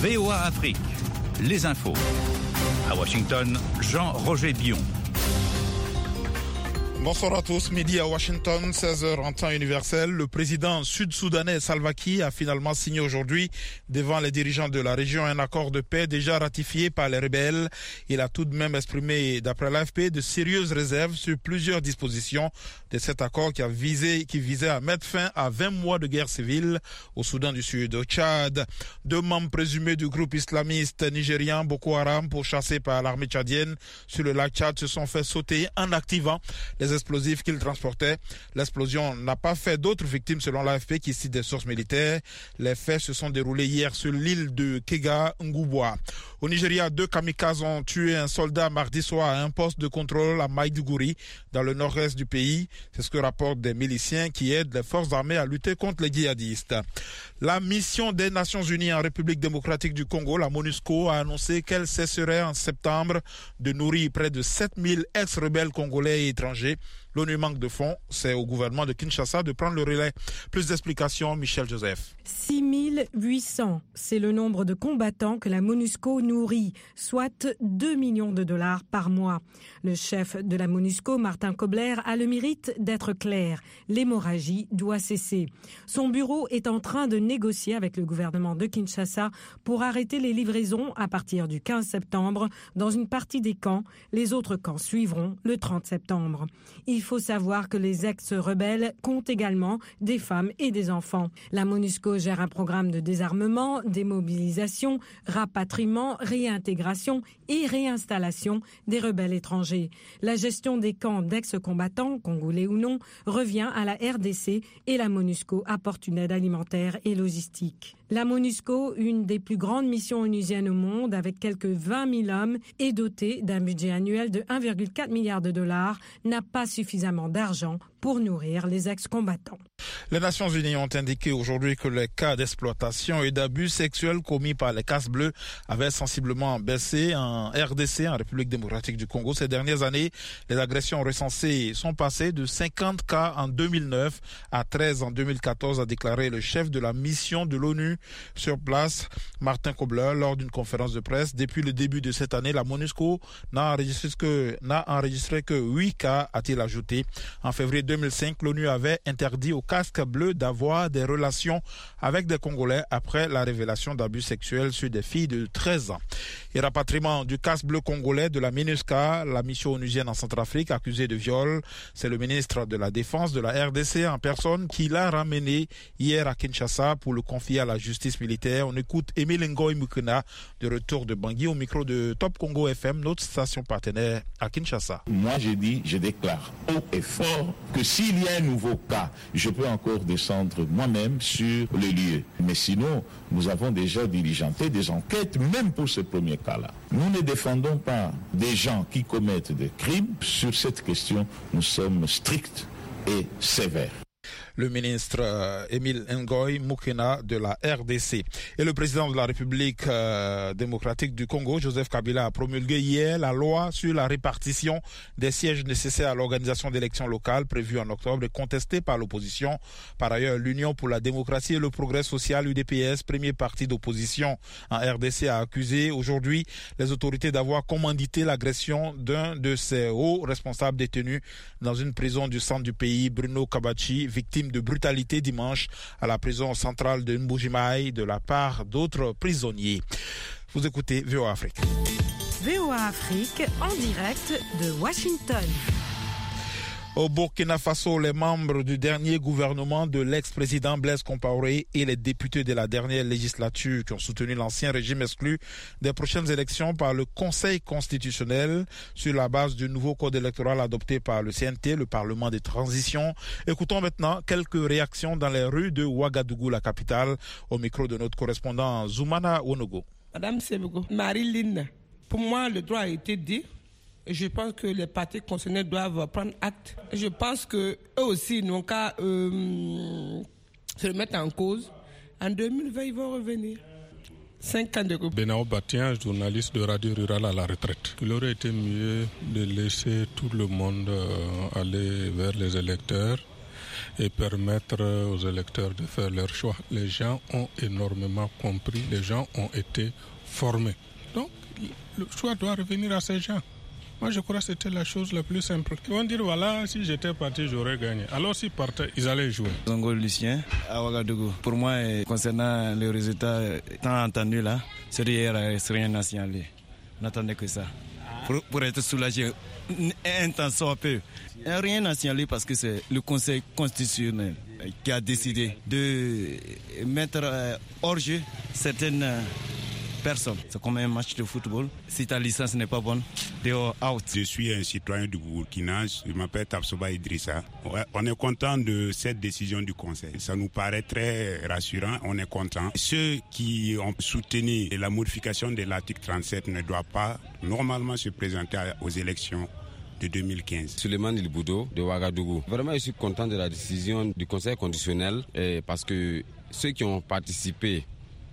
VOA Afrique, les infos. À Washington, Jean-Roger Dion. Bonsoir à tous. Midi à Washington, 16h en temps universel. Le président sud-soudanais Salva Kiir a finalement signé aujourd'hui devant les dirigeants de la région un accord de paix déjà ratifié par les rebelles. Il a tout de même exprimé, d'après l'AFP, de sérieuses réserves sur plusieurs dispositions de cet accord qui visait à mettre fin à 20 mois de guerre civile au Soudan du Sud. Au Tchad, 2 membres présumés du groupe islamiste nigérian Boko Haram pourchassés par l'armée tchadienne sur le lac Tchad se sont fait sauter en activant les explosifs qu'ils transportaient. L'explosion n'a pas fait d'autres victimes selon l'AFP qui cite des sources militaires. Les faits se sont déroulés hier sur l'île de Kega Ngubwa. Au Nigeria, 2 kamikazes ont tué un soldat mardi soir à un poste de contrôle à Maiduguri, dans le nord-est du pays. C'est ce que rapportent des miliciens qui aident les forces armées à lutter contre les djihadistes. La mission des Nations Unies en République démocratique du Congo, la MONUSCO, a annoncé qu'elle cesserait en septembre de nourrir près de 7000 ex-rebelles congolais et étrangers. L'ONU manque de fonds. C'est au gouvernement de Kinshasa de prendre le relais. Plus d'explications, Michel Joseph. 6800, c'est le nombre de combattants que la MONUSCO nourrit, soit 2 millions de dollars par mois. Le chef de la MONUSCO, Martin Kobler, a le mérite d'être clair. L'hémorragie doit cesser. Son bureau est en train de négocier avec le gouvernement de Kinshasa pour arrêter les livraisons à partir du 15 septembre dans une partie des camps. Les autres camps suivront le 30 septembre. Il faut savoir que les ex-rebelles comptent également des femmes et des enfants. La MONUSCO gère un programme de désarmement, démobilisation, rapatriement, réintégration et réinstallation des rebelles étrangers. La gestion des camps d'ex-combattants, congolais ou non, revient à la RDC et la MONUSCO apporte une aide alimentaire et logistique. La MONUSCO, une des plus grandes missions onusiennes au monde, avec quelques 20 000 hommes, est dotée d'un budget annuel de 1,4 milliard de dollars, n'a pas suffisamment d'argent pour nourrir les ex-combattants. Les Nations Unies ont indiqué aujourd'hui que les cas d'exploitation et d'abus sexuels commis par les Casques-Bleus avaient sensiblement baissé en RDC, en République démocratique du Congo. Ces dernières années, les agressions recensées sont passées de 50 cas en 2009 à 13 en 2014, a déclaré le chef de la mission de l'ONU sur place, Martin Kobler, lors d'une conférence de presse. Depuis le début de cette année, la MONUSCO n'a enregistré que 8 cas, a-t-il ajouté. En février 2005, l'ONU avait interdit aux Casques Bleus d'avoir des relations avec des Congolais après la révélation d'abus sexuels sur des filles de 13 ans. Et rapatriement du Casque Bleu congolais de la MINUSCA, la mission onusienne en Centrafrique, accusée de viol. C'est le ministre de la Défense de la RDC en personne qui l'a ramené hier à Kinshasa pour le confier à la justice militaire. On écoute Émile Ngoy Mukena, de retour de Bangui, au micro de Top Congo FM, notre station partenaire à Kinshasa. Moi, je déclare haut et fort que s'il y a un nouveau cas, je peux encore descendre moi-même sur les lieux. Mais sinon, nous avons déjà diligenté des enquêtes, même pour ce premier cas-là. Nous ne défendons pas des gens qui commettent des crimes. Sur cette question, nous sommes stricts et sévères. Le ministre Émile Ngoy Mukena de la RDC. Et le président de la République démocratique du Congo, Joseph Kabila, a promulgué hier la loi sur la répartition des sièges nécessaires à l'organisation d'élections locales prévues en octobre et contestée par l'opposition. Par ailleurs, l'Union pour la démocratie et le progrès social, UDPS, premier parti d'opposition en RDC, a accusé aujourd'hui les autorités d'avoir commandité l'agression d'un de ses hauts responsables détenus dans une prison du centre du pays, Bruno Kabachi, victime de brutalité dimanche à la prison centrale de Mbujimaï de la part d'autres prisonniers. Vous écoutez VOA Afrique. VOA Afrique en direct de Washington. Au Burkina Faso, les membres du dernier gouvernement de l'ex-président Blaise Compaoré et les députés de la dernière législature qui ont soutenu l'ancien régime exclu des prochaines élections par le Conseil constitutionnel sur la base du nouveau code électoral adopté par le CNT, le Parlement de transition. Écoutons maintenant quelques réactions dans les rues de Ouagadougou, la capitale, au micro de notre correspondant Zoumana Wonogo. Madame Sebego, Marie-Line, pour moi le droit a été dit. Je pense que les partis concernés doivent prendre acte. Je pense qu'eux aussi n'ont qu'à se remettre en cause. En 2020, ils vont revenir. 5 ans de groupe. Benao Batien, journaliste de Radio Rurale à la retraite. Il aurait été mieux de laisser tout le monde aller vers les électeurs et permettre aux électeurs de faire leur choix. Les gens ont énormément compris, les gens ont été formés. Donc, le choix doit revenir à ces gens. Moi, je crois que c'était la chose la plus simple. Ils vont dire, voilà, si j'étais parti, j'aurais gagné. Alors, s'ils partaient, ils allaient jouer. Zongo Lucien, à Ouagadougou. Pour moi, concernant les résultats tant entendus là, c'est rien national. On n'attendait que ça. Pour être soulagé, un temps soit peu. Rien national parce que c'est le Conseil constitutionnel qui a décidé de mettre hors jeu certaines personnes. C'est comme un match de football. Si ta licence n'est pas bonne, dehors, out. Je suis un citoyen du Burkina, je m'appelle Tapsoba Idrissa. On est content de cette décision du Conseil. Ça nous paraît très rassurant, on est content. Ceux qui ont soutenu la modification de l'article 37 ne doivent pas normalement se présenter aux élections de 2015. Suleiman Ilboudo de Ouagadougou. Vraiment, je suis content de la décision du Conseil constitutionnel parce que ceux qui ont participé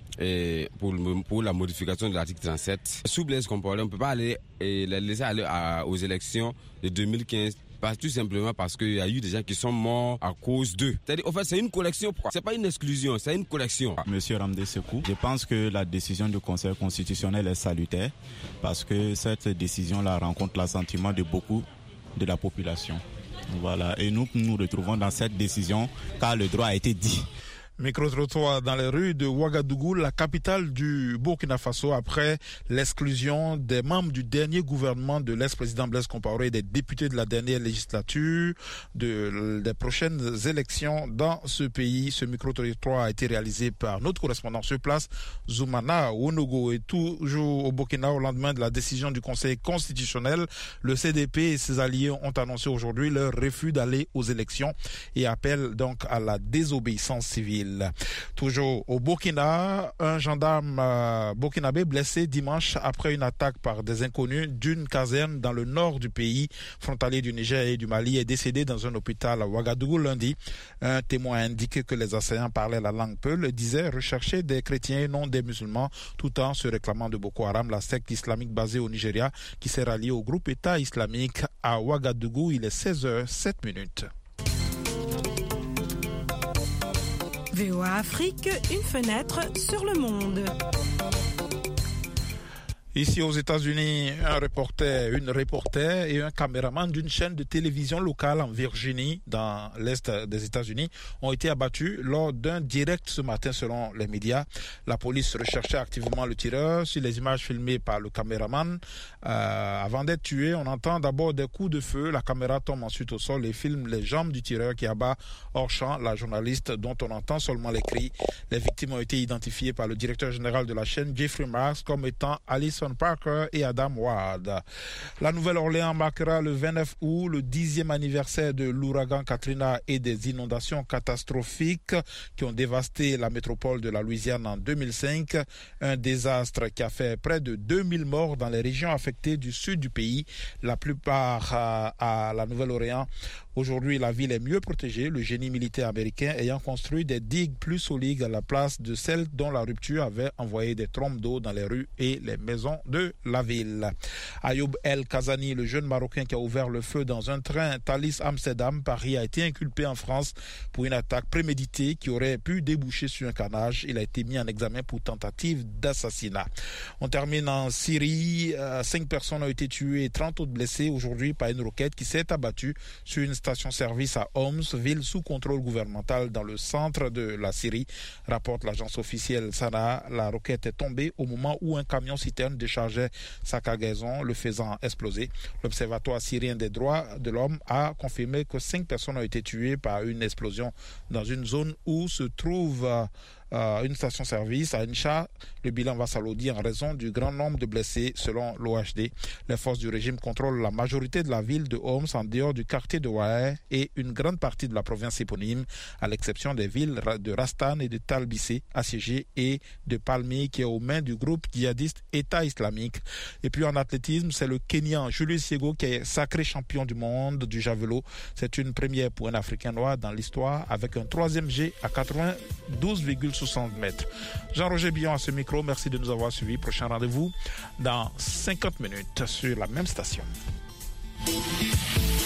pour la modification de l'article 37, sous Blaise Compaoré, on ne peut pas aller les laisser aller aux élections de 2015. Tout simplement parce qu'il y a eu des gens qui sont morts à cause d'eux. C'est-à-dire, en fait, c'est une collection. C'est pas une exclusion, c'est une collection. Monsieur Ramdé Sekou, je pense que la décision du Conseil constitutionnel est salutaire parce que cette décision-là rencontre l'assentiment de beaucoup de la population. Voilà. Et nous nous retrouvons dans cette décision car le droit a été dit. Micro-trottoir dans les rues de Ouagadougou, la capitale du Burkina Faso, après l'exclusion des membres du dernier gouvernement de l'ex-président Blaise Compaoré et des députés de la dernière législature des prochaines élections dans ce pays. Ce micro-trottoir a été réalisé par notre correspondant sur place, Zoumana Ounogo. Et toujours au Burkina, au lendemain de la décision du Conseil constitutionnel, le CDP et ses alliés ont annoncé aujourd'hui leur refus d'aller aux élections et appellent donc à la désobéissance civile. Toujours au Burkina, un gendarme burkinabé blessé dimanche après une attaque par des inconnus d'une caserne dans le nord du pays, frontalier du Niger et du Mali, est décédé dans un hôpital à Ouagadougou lundi. Un témoin a indiqué que les assaillants parlaient la langue Peul et disaient rechercher des chrétiens et non des musulmans, tout en se réclamant de Boko Haram, la secte islamique basée au Nigeria qui s'est ralliée au groupe État islamique à Ouagadougou. Il est 16h07. VOA Afrique, une fenêtre sur le monde. Ici aux États-Unis, une reporter et un caméraman d'une chaîne de télévision locale en Virginie, dans l'est des États-Unis, ont été abattus lors d'un direct ce matin selon les médias. La police recherchait activement le tireur. Sur les images filmées par le caméraman, avant d'être tué, on entend d'abord des coups de feu. La caméra tombe ensuite au sol et filme les jambes du tireur qui abat hors champ la journaliste dont on entend seulement les cris. Les victimes ont été identifiées par le directeur général de la chaîne, Jeffrey Marks, comme étant Alison Parker et Adam Ward. La Nouvelle-Orléans marquera le 29 août le 10e anniversaire de l'ouragan Katrina et des inondations catastrophiques qui ont dévasté la métropole de la Louisiane en 2005. Un désastre qui a fait près de 2000 morts dans les régions affectées du sud du pays, la plupart à la Nouvelle-Orléans. Aujourd'hui, la ville est mieux protégée, le génie militaire américain ayant construit des digues plus solides à la place de celles dont la rupture avait envoyé des trompes d'eau dans les rues et les maisons de la ville. Ayoub El Kazani, le jeune Marocain qui a ouvert le feu dans un train Thalys-Amsterdam-Paris, a été inculpé en France pour une attaque préméditée qui aurait pu déboucher sur un carnage. Il a été mis en examen pour tentative d'assassinat. On termine en Syrie. 5 personnes ont été tuées et 30 autres blessées aujourd'hui par une roquette qui s'est abattue sur une station-service à Homs, ville sous contrôle gouvernemental dans le centre de la Syrie, rapporte l'agence officielle Sana. La roquette est tombée au moment où un camion-citerne déchargeait sa cargaison, le faisant exploser. L'Observatoire syrien des droits de l'homme a confirmé que 5 personnes ont été tuées par une explosion dans une zone où se trouve une station-service à Incha. Le bilan va s'alourdir en raison du grand nombre de blessés selon l'OHD. Les forces du régime contrôlent la majorité de la ville de Homs en dehors du quartier de Wahe et une grande partie de la province éponyme, à l'exception des villes de Rastan et de Talbissé assiégées et de Palmi qui est aux mains du groupe djihadiste État islamique. Et puis en athlétisme, c'est le Kenyan Julius Yego qui est sacré champion du monde du javelot. C'est une première pour un Africain noir dans l'histoire avec un 3e G à 92,60 mètres. Jean-Roger Billon à ce micro, merci de nous avoir suivis. Prochain rendez-vous dans 50 minutes sur la même station.